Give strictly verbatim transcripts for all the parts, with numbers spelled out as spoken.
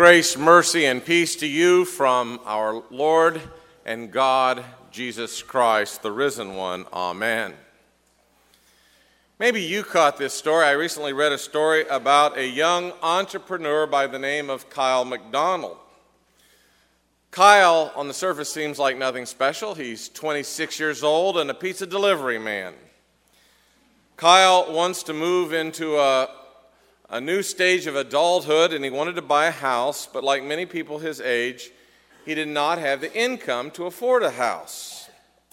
Grace, mercy, and peace to you from our Lord and God, Jesus Christ, the risen one. Amen. Maybe you caught this story. I recently read a story about a young entrepreneur by the name of Kyle McDonald. Kyle, on the surface, seems like nothing special. He's twenty-six years old and a pizza delivery man. Kyle wants to move into a a new stage of adulthood, and he wanted to buy a house, but like many people his age, he did not have the income to afford a house.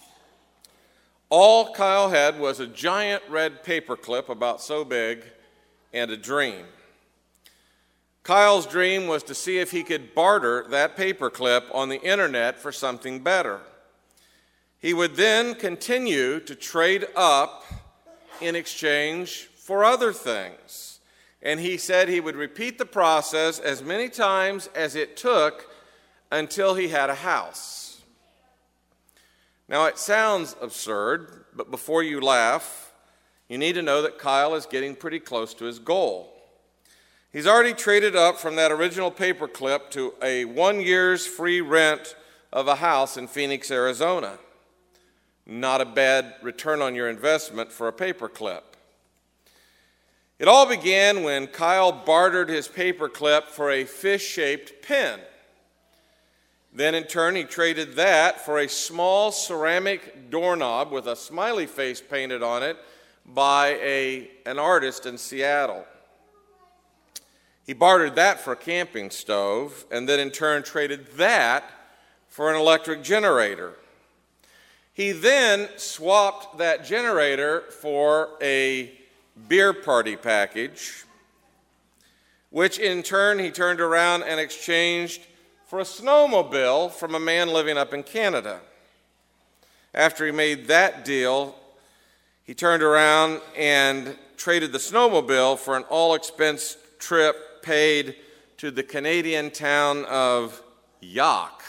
All Kyle had was a giant red paperclip about so big and a dream. Kyle's dream was to see if he could barter that paperclip on the internet for something better. He would then continue to trade up in exchange for other things. And he said he would repeat the process as many times as it took until he had a house. Now, it sounds absurd, but before you laugh, you need to know that Kyle is getting pretty close to his goal. He's already traded up from that original paperclip to a one year's free rent of a house in Phoenix, Arizona. Not a bad return on your investment for a paperclip. It all began when Kyle bartered his paperclip for a fish-shaped pen. Then in turn, he traded that for a small ceramic doorknob with a smiley face painted on it by a, an artist in Seattle. He bartered that for a camping stove, and then in turn traded that for an electric generator. He then swapped that generator for a beer party package, which in turn he turned around and exchanged for a snowmobile from a man living up in Canada. After he made that deal, he turned around and traded the snowmobile for an all-expense trip paid to the Canadian town of Yaak.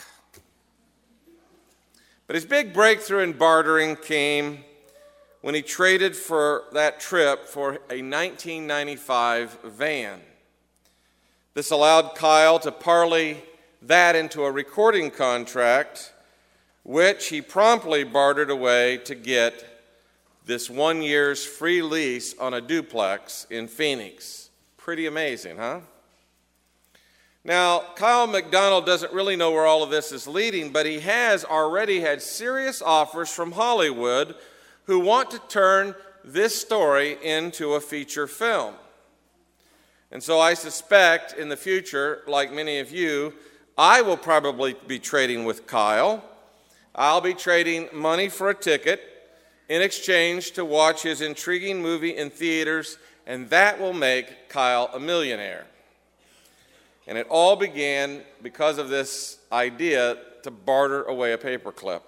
But his big breakthrough in bartering came when he traded for that trip for a nineteen ninety-five van. This allowed Kyle to parlay that into a recording contract, which he promptly bartered away to get this one year's free lease on a duplex in Phoenix. Pretty amazing, huh? Now, Kyle McDonald doesn't really know where all of this is leading, but he has already had serious offers from Hollywood who want to turn this story into a feature film. And so I suspect in the future, like many of you, I will probably be trading with Kyle. I'll be trading money for a ticket in exchange to watch his intriguing movie in theaters, and that will make Kyle a millionaire. And it all began because of this idea to barter away a paperclip.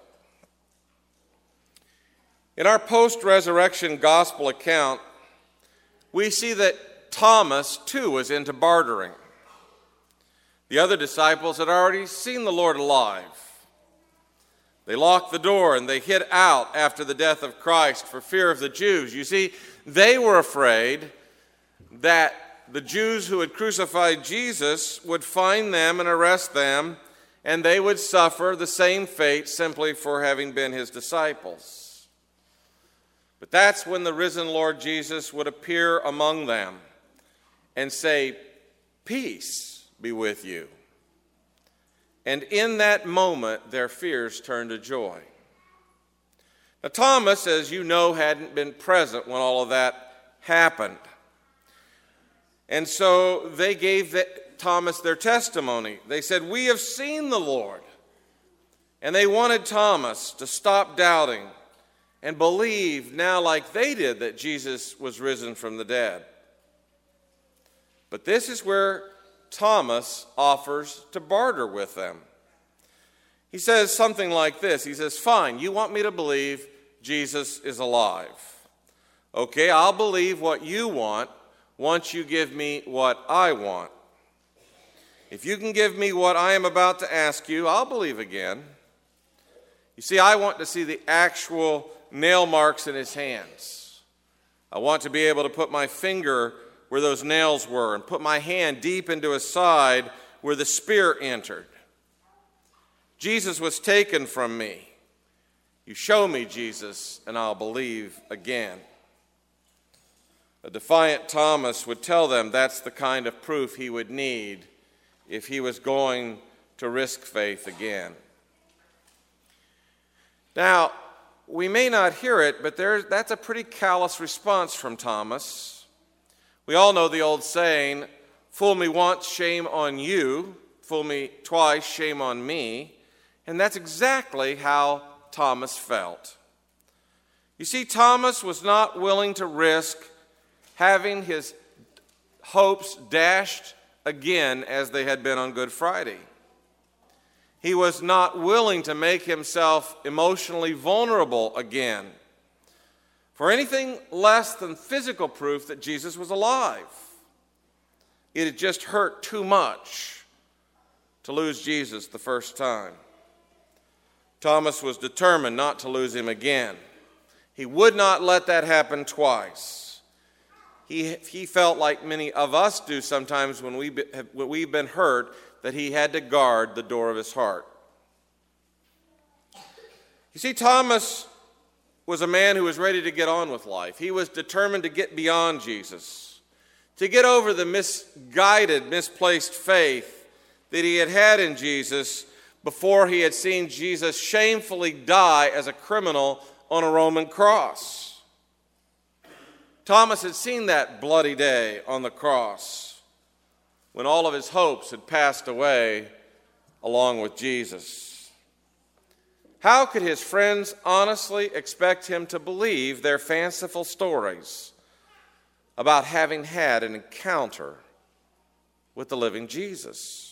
In our post-resurrection gospel account, we see that Thomas, too, was into bartering. The other disciples had already seen the Lord alive. They locked the door and they hid out after the death of Christ for fear of the Jews. You see, they were afraid that the Jews who had crucified Jesus would find them and arrest them, and they would suffer the same fate simply for having been his disciples. But that's when the risen Lord Jesus would appear among them and say, "Peace be with you." And in that moment, their fears turned to joy. Now, Thomas, as you know, hadn't been present when all of that happened. And so they gave the, Thomas their testimony. They said, "We have seen the Lord." And they wanted Thomas to stop doubting and believe now like they did that Jesus was risen from the dead. But this is where Thomas offers to barter with them. He says something like this. He says, "Fine, you want me to believe Jesus is alive. Okay, I'll believe what you want once you give me what I want. If you can give me what I am about to ask you, I'll believe again. You see, I want to see the actual nail marks in his hands. I want to be able to put my finger where those nails were and put my hand deep into his side where the spear entered. Jesus was taken from me. You show me Jesus, and I'll believe again. A defiant Thomas would tell them that's the kind of proof he would need if he was going to risk faith again. Now, we may not hear it, but there's, that's a pretty callous response from Thomas. We all know the old saying, fool me once, shame on you. Fool me twice, shame on me. And that's exactly how Thomas felt. You see, Thomas was not willing to risk having his hopes dashed again as they had been on Good Friday. He was not willing to make himself emotionally vulnerable again for anything less than physical proof that Jesus was alive. It had just hurt too much to lose Jesus the first time. Thomas was determined not to lose him again. He would not let that happen twice. He, he felt like many of us do sometimes when, we be, when we've been hurt, that he had to guard the door of his heart. You see, Thomas was a man who was ready to get on with life. He was determined to get beyond Jesus, to get over the misguided, misplaced faith that he had had in Jesus before he had seen Jesus shamefully die as a criminal on a Roman cross. Thomas had seen that bloody day on the cross when all of his hopes had passed away along with Jesus. How could his friends honestly expect him to believe their fanciful stories about having had an encounter with the living Jesus?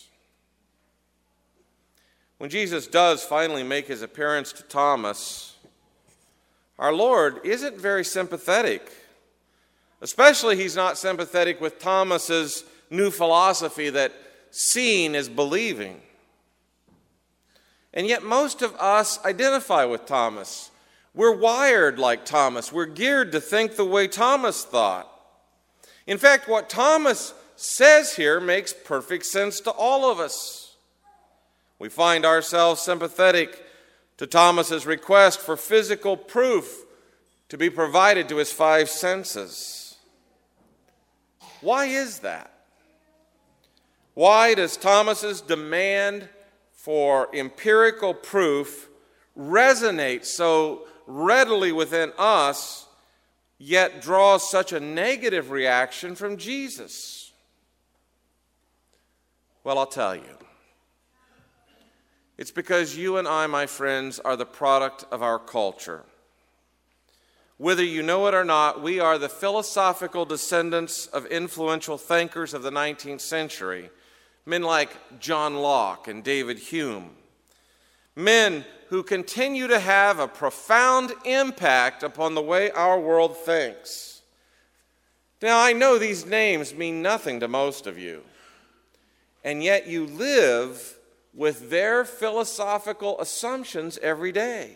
When Jesus does finally make his appearance to Thomas, our Lord isn't very sympathetic. Especially, he's not sympathetic with Thomas's new philosophy that seeing is believing. And yet most of us identify with Thomas. We're wired like Thomas. We're geared to think the way Thomas thought. In fact, what Thomas says here makes perfect sense to all of us. We find ourselves sympathetic to Thomas's request for physical proof to be provided to his five senses. Why is that? Why does Thomas's demand for empirical proof resonate so readily within us, yet draws such a negative reaction from Jesus? Well, I'll tell you. It's because you and I, my friends, are the product of our culture. Whether you know it or not, we are the philosophical descendants of influential thinkers of the nineteenth century, men like John Locke and David Hume, men who continue to have a profound impact upon the way our world thinks. Now, I know these names mean nothing to most of you, and yet you live with their philosophical assumptions every day.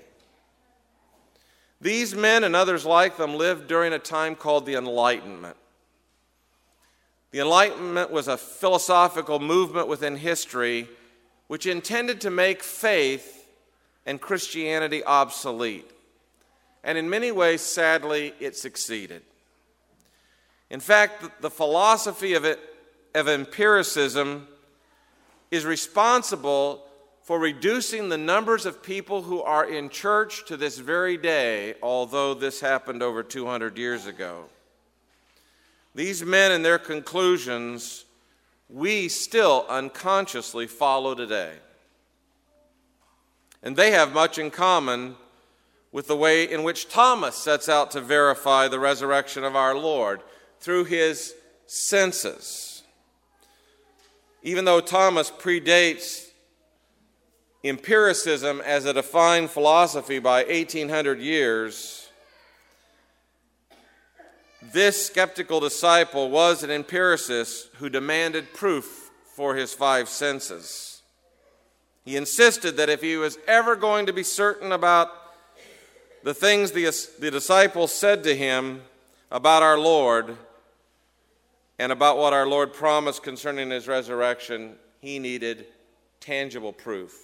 These men and others like them lived during a time called the Enlightenment. The Enlightenment was a philosophical movement within history which intended to make faith and Christianity obsolete. And in many ways, sadly, it succeeded. In fact, the philosophy of, it, of empiricism is responsible for reducing the numbers of people who are in church to this very day, although this happened over two hundred years ago. These men and their conclusions, we still unconsciously follow today. And they have much in common with the way in which Thomas sets out to verify the resurrection of our Lord through his senses. Even though Thomas predates empiricism as a defined philosophy by eighteen hundred years, this skeptical disciple was an empiricist who demanded proof for his five senses. He insisted that if he was ever going to be certain about the things the, the disciples said to him about our Lord and about what our Lord promised concerning his resurrection, he needed tangible proof.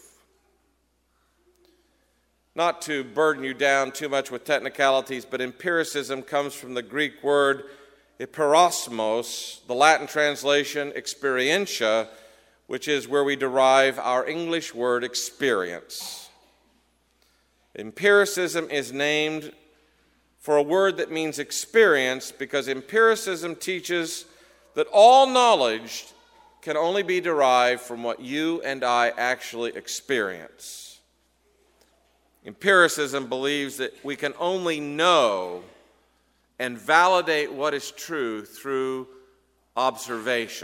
Not to burden you down too much with technicalities, but empiricism comes from the Greek word eperosmos, the Latin translation experientia, which is where we derive our English word experience. Empiricism is named for a word that means experience because empiricism teaches that all knowledge can only be derived from what you and I actually experience. Empiricism believes that we can only know and validate what is true through observation.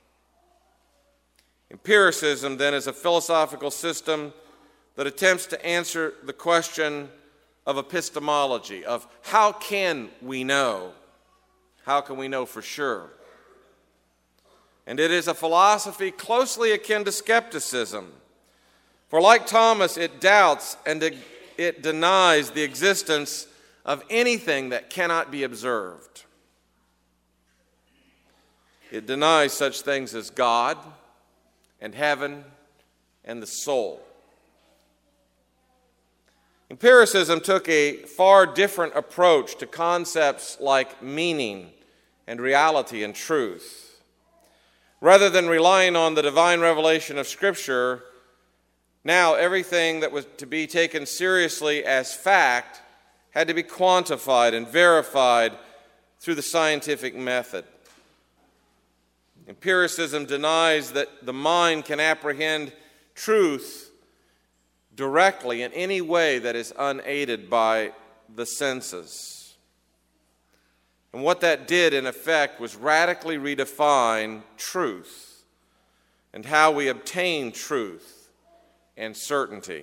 Empiricism, then, is a philosophical system that attempts to answer the question of epistemology, of how can we know? How can we know for sure? And it is a philosophy closely akin to skepticism. For like Thomas, it doubts and it denies the existence of anything that cannot be observed. It denies such things as God and heaven and the soul. Empiricism took a far different approach to concepts like meaning and reality and truth. Rather than relying on the divine revelation of Scripture, now everything that was to be taken seriously as fact had to be quantified and verified through the scientific method. Empiricism denies that the mind can apprehend truth directly in any way that is unaided by the senses. And what that did, in effect, was radically redefine truth and how we obtain truth and certainty.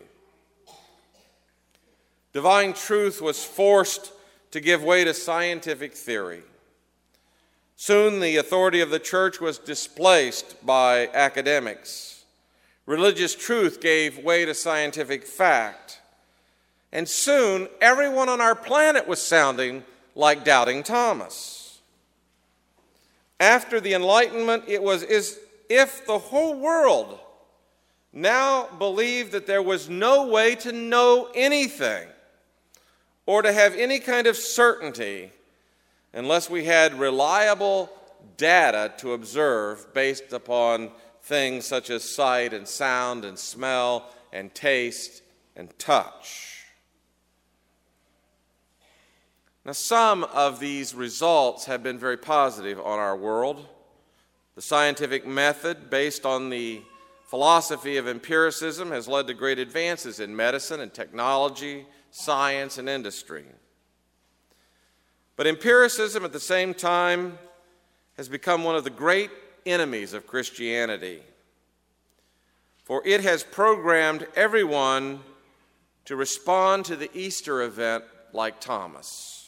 Divine truth was forced to give way to scientific theory. Soon the authority of the church was displaced by academics. Religious truth gave way to scientific fact. And soon everyone on our planet was sounding like Doubting Thomas. After the Enlightenment, it was as if the whole world now believed that there was no way to know anything or to have any kind of certainty unless we had reliable data to observe based upon things such as sight and sound and smell and taste and touch. Now, some of these results have been very positive on our world. The scientific method based on the philosophy of empiricism has led to great advances in medicine and technology, science, and industry. But empiricism, at the same time, has become one of the great enemies of Christianity. For it has programmed everyone to respond to the Easter event like Thomas.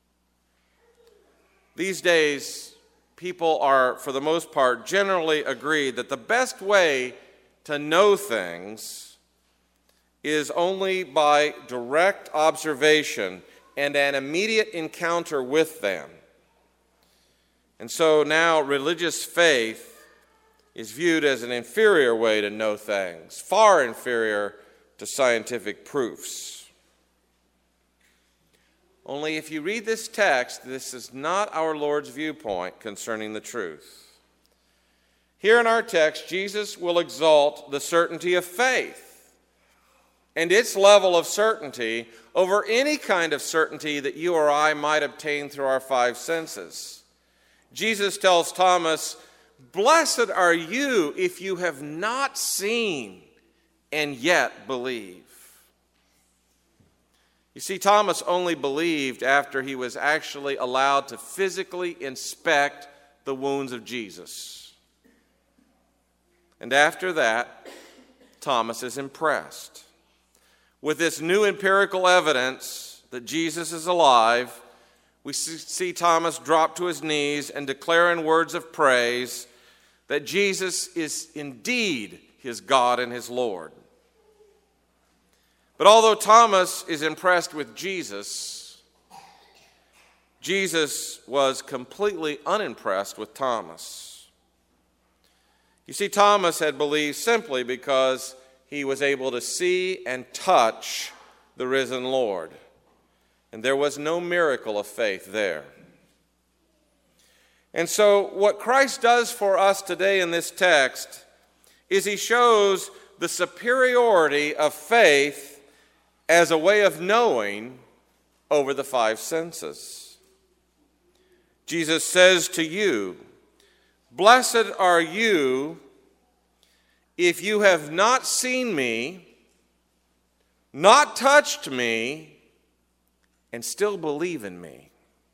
These days, people are, for the most part, generally agreed that the best way to know things is only by direct observation and an immediate encounter with them. And so now religious faith is viewed as an inferior way to know things, far inferior to scientific proofs. Only if you read this text, this is not our Lord's viewpoint concerning the truth. Here in our text, Jesus will exalt the certainty of faith and its level of certainty over any kind of certainty that you or I might obtain through our five senses. Jesus tells Thomas, "Blessed are you if you have not seen and yet believe." You see, Thomas only believed after he was actually allowed to physically inspect the wounds of Jesus. And after that, Thomas is impressed. With this new empirical evidence that Jesus is alive, we see Thomas drop to his knees and declare in words of praise that Jesus is indeed his God and his Lord. But although Thomas is impressed with Jesus, Jesus was completely unimpressed with Thomas. You see, Thomas had believed simply because he was able to see and touch the risen Lord. And there was no miracle of faith there. And so what Christ does for us today in this text is he shows the superiority of faith as a way of knowing over the five senses. Jesus says to you, "Blessed are you if you have not seen me, not touched me, and still believe in me."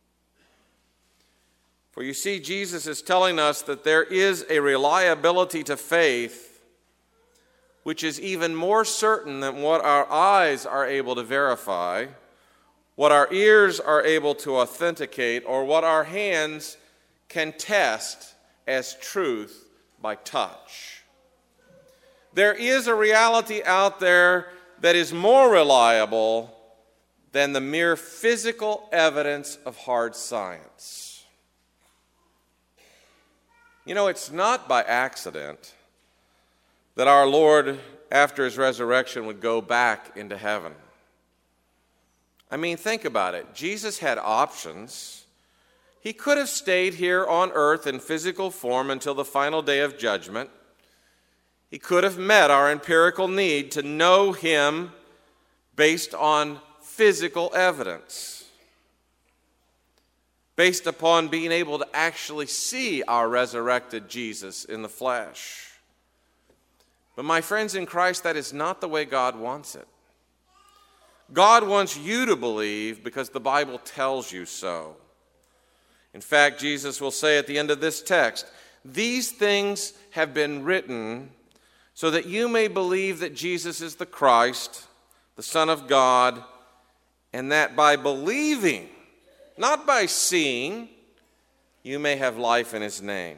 For you see, Jesus is telling us that there is a reliability to faith which is even more certain than what our eyes are able to verify, what our ears are able to authenticate, or what our hands can test as truth by touch. There is a reality out there that is more reliable than the mere physical evidence of hard science. You know, it's not by accident that our Lord, after his resurrection, would go back into heaven. I mean, think about it. Jesus had options. He could have stayed here on earth in physical form until the final day of judgment. He could have met our empirical need to know him based on physical evidence, based upon being able to actually see our resurrected Jesus in the flesh. But my friends in Christ, that is not the way God wants it. God wants you to believe because the Bible tells you so. In fact, Jesus will say at the end of this text, "These things have been written so that you may believe that Jesus is the Christ, the Son of God, and that by believing, not by seeing, you may have life in his name."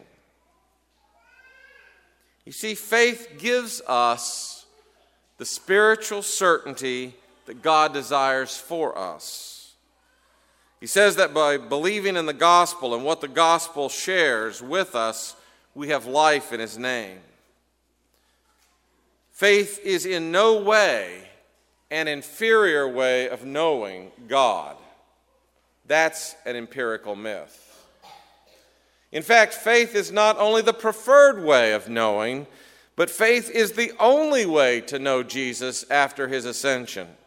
You see, faith gives us the spiritual certainty that God desires for us. He says that by believing in the gospel and what the gospel shares with us, we have life in his name. Faith is in no way an inferior way of knowing God. That's an empirical myth. In fact, faith is not only the preferred way of knowing, but faith is the only way to know Jesus after his ascension.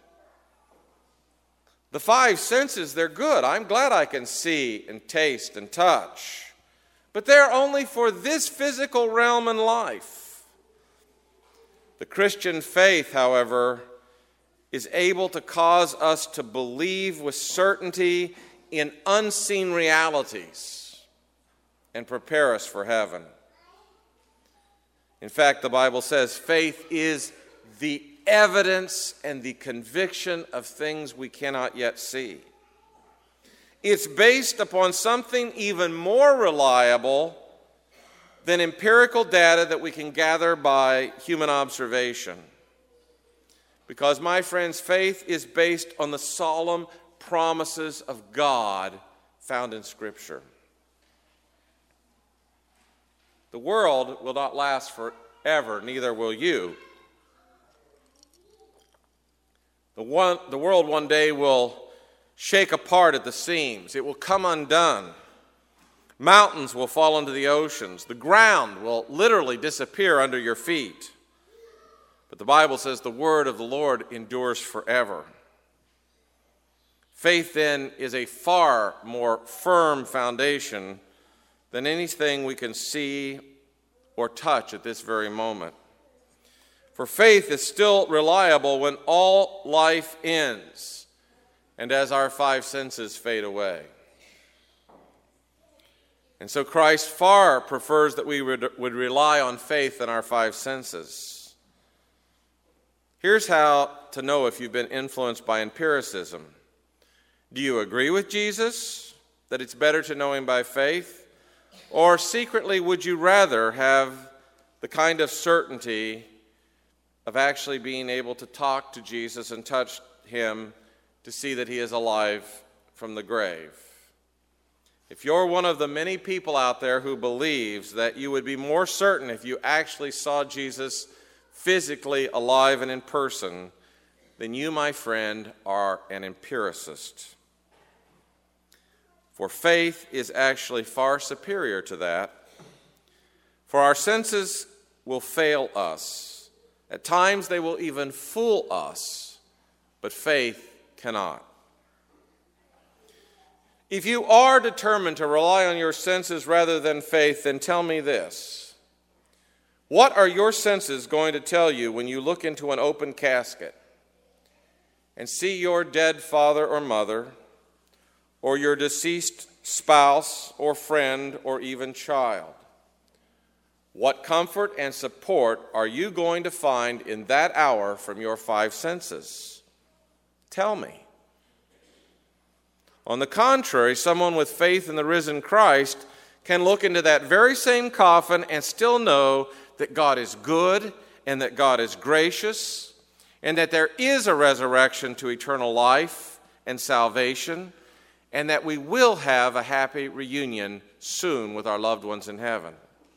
The five senses, they're good. I'm glad I can see and taste and touch. But they're only for this physical realm in life. The Christian faith, however, is able to cause us to believe with certainty in unseen realities and prepare us for heaven. In fact, the Bible says faith is the evidence and the conviction of things we cannot yet see. It's based upon something even more reliable than empirical data that we can gather by human observation. Because, my friends, faith is based on the solemn promises of God found in Scripture. The world will not last forever, neither will you. The, one, the world one day will shake apart at the seams. It will come undone. Mountains will fall into the oceans. The ground will literally disappear under your feet. But the Bible says the word of the Lord endures forever. Faith, then, is a far more firm foundation than anything we can see or touch at this very moment. For faith is still reliable when all life ends and as our five senses fade away. And so Christ far prefers that we would, would rely on faith in our five senses. Here's how to know if you've been influenced by empiricism. Do you agree with Jesus that it's better to know him by faith? Or secretly, would you rather have the kind of certainty of actually being able to talk to Jesus and touch him to see that he is alive from the grave? If you're one of the many people out there who believes that you would be more certain if you actually saw Jesus physically alive and in person, then you, my friend, are an empiricist. For faith is actually far superior to that. For our senses will fail us. At times they will even fool us, but faith cannot. If you are determined to rely on your senses rather than faith, then tell me this. What are your senses going to tell you when you look into an open casket and see your dead father or mother, or your deceased spouse or friend or even child? What comfort and support are you going to find in that hour from your five senses? Tell me. On the contrary, someone with faith in the risen Christ can look into that very same coffin and still know that God is good and that God is gracious and that there is a resurrection to eternal life and salvation and that we will have a happy reunion soon with our loved ones in heaven.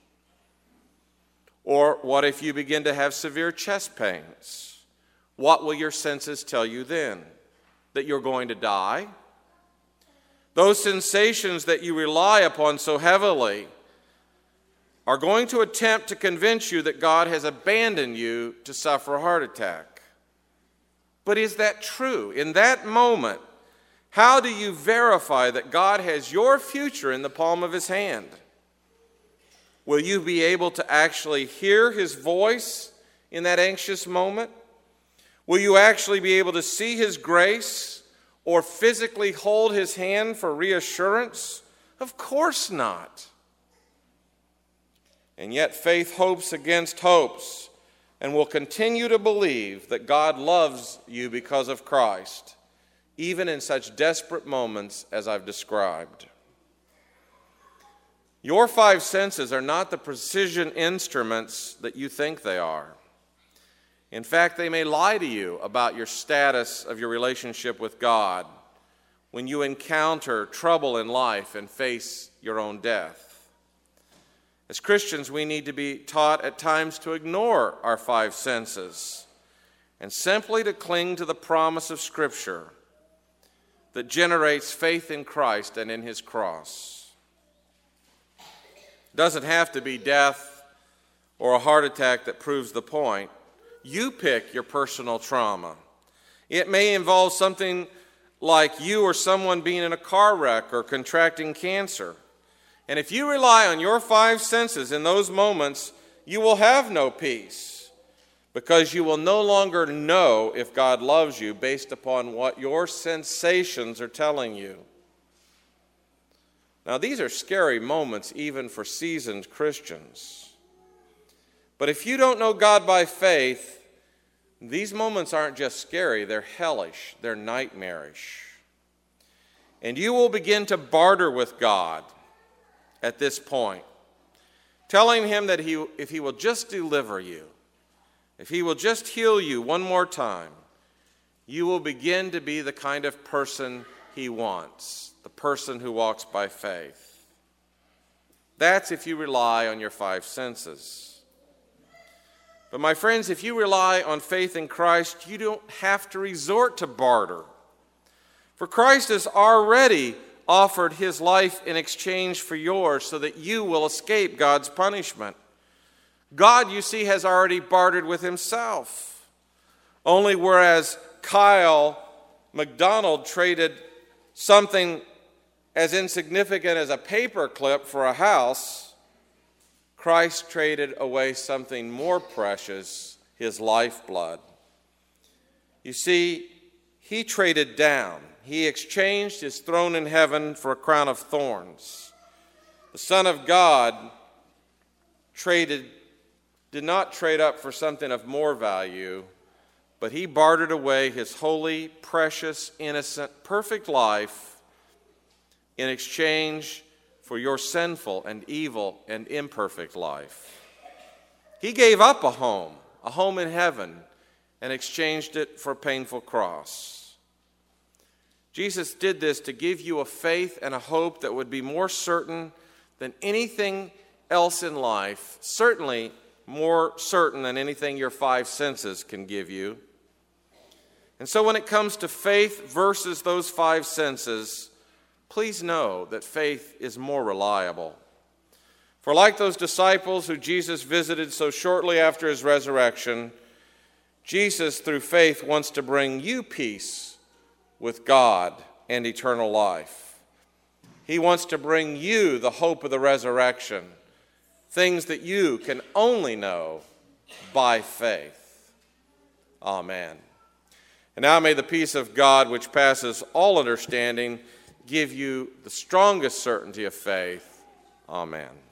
Or what if you begin to have severe chest pains? What will your senses tell you then? That you're going to die? Those sensations that you rely upon so heavily are going to attempt to convince you that God has abandoned you to suffer a heart attack. But is that true? In that moment, how do you verify that God has your future in the palm of his hand? Will you be able to actually hear his voice in that anxious moment? Will you actually be able to see his grace or physically hold his hand for reassurance? Of course not. And yet faith hopes against hopes and will continue to believe that God loves you because of Christ, even in such desperate moments as I've described. Your five senses are not the precision instruments that you think they are. In fact, they may lie to you about your status of your relationship with God when you encounter trouble in life and face your own death. As Christians, we need to be taught at times to ignore our five senses and simply to cling to the promise of Scripture that generates faith in Christ and in his cross. It doesn't have to be death or a heart attack that proves the point. You pick your personal trauma. It may involve something like you or someone being in a car wreck or contracting cancer. And if you rely on your five senses in those moments, you will have no peace because you will no longer know if God loves you based upon what your sensations are telling you. Now, these are scary moments even for seasoned Christians. But if you don't know God by faith, these moments aren't just scary, they're hellish, they're nightmarish. And you will begin to barter with God at this point, telling him that he, if he will just deliver you, if he will just heal you one more time, you will begin to be the kind of person he wants, the person who walks by faith. That's if you rely on your five senses. But my friends, if you rely on faith in Christ, you don't have to resort to barter. For Christ has already offered his life in exchange for yours so that you will escape God's punishment. God, you see, has already bartered with himself. Only whereas Kyle McDonald traded something as insignificant as a paper clip for a house, Christ traded away something more precious, his lifeblood. You see, he traded down. He exchanged his throne in heaven for a crown of thorns. The Son of God traded, did not trade up for something of more value, but he bartered away his holy, precious, innocent, perfect life in exchange for your sinful and evil and imperfect life. He gave up a home, a home in heaven, and exchanged it for a painful cross. Jesus did this to give you a faith and a hope that would be more certain than anything else in life, certainly more certain than anything your five senses can give you. And so when it comes to faith versus those five senses, please know that faith is more reliable. For like those disciples who Jesus visited so shortly after his resurrection, Jesus, through faith, wants to bring you peace with God and eternal life. He wants to bring you the hope of the resurrection, things that you can only know by faith. Amen. And now may the peace of God, which passes all understanding, give you the strongest certainty of faith. Amen.